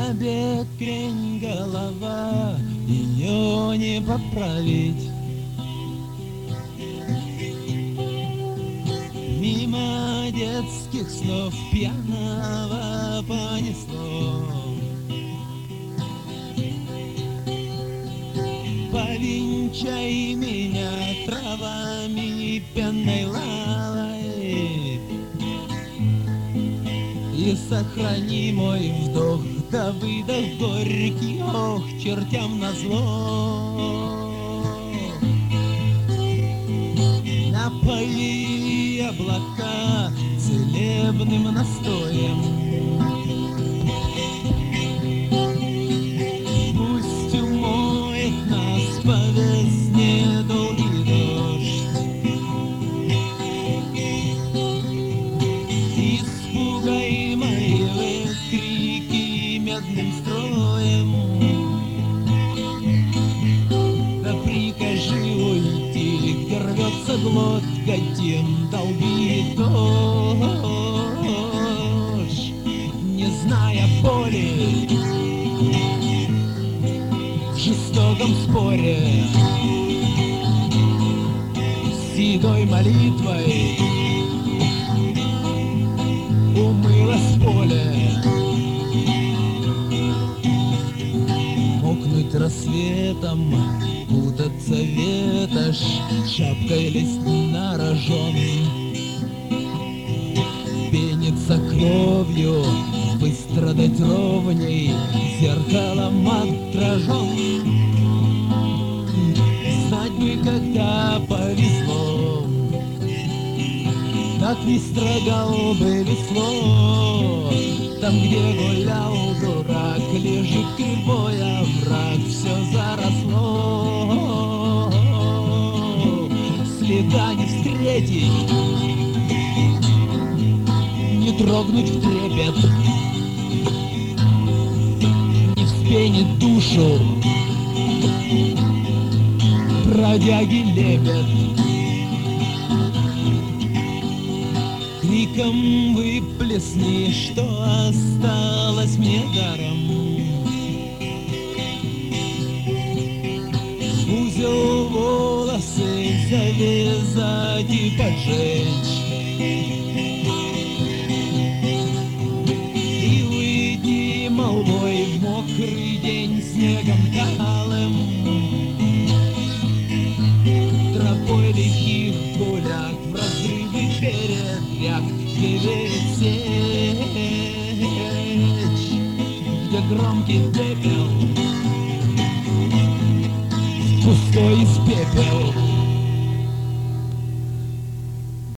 бекрень голова, ее не поправить. Мимо детских снов пьяного понесло. Повенчай меня травами пенной лавой и сохрани мой вдох да выдох горький, ох, чертям назло. Напои облака целебным настоем, пусть умоет нас по весне долгий дождь. Испугай мои крики медным строем, да прикажи уйти, где рвется глотка, тем долбит дождь, не зная боли в жестоком споре, седой молитвой умылось поле. Мокнуть рассветом, путаться ветошь, шапкой лезть на рожон, пениться кровью, выстрадать ровней, зеркалом отражен. Знать бы, когда повезло, так не строгал бы весло. Там, где гулял дурак, лежит кривой овраг, все заросло. Следа не встретить, не трогнуть в трепет, не вспенит душу бродяги лепет. Криком выплесни, что осталось мне даром. В узел волосы завязать и поджечь, и уйди молвой в мокрый день снегом талым, тропой лихих гуляк в разрывы передряг, где верит сечь, где громкий пепел, пустой из пепел.